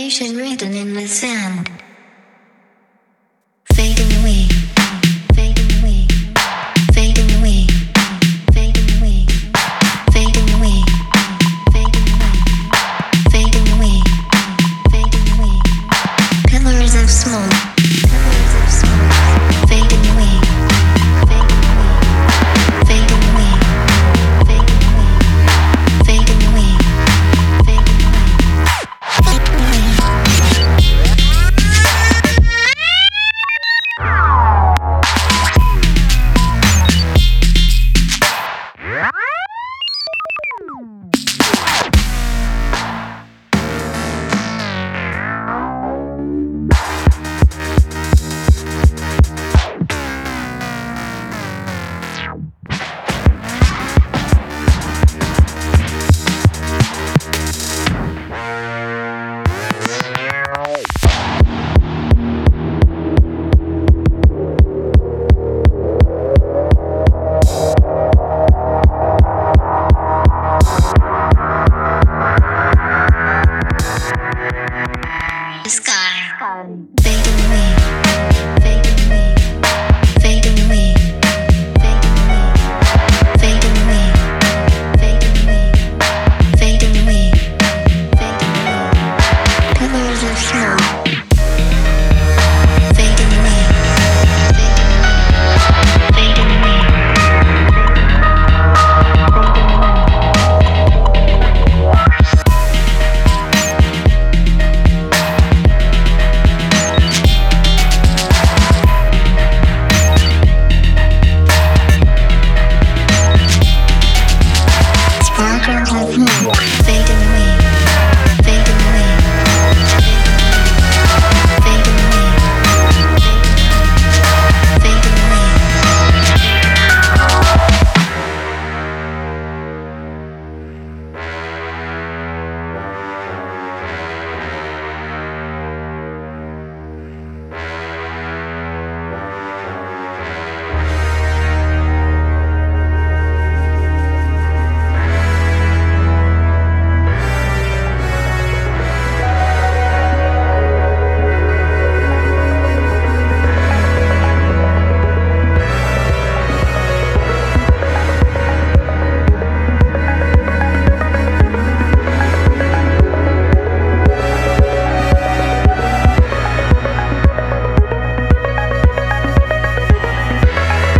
destination written in the sand. Fading away, fading away, fading away, fading away, fading away, fading away, fading away, fading away. Pillars of smoke, pillars of smoke, fading away, fading away, fading away, fading away, fading away, fading away, fading away.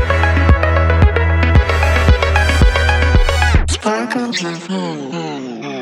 Sparkles of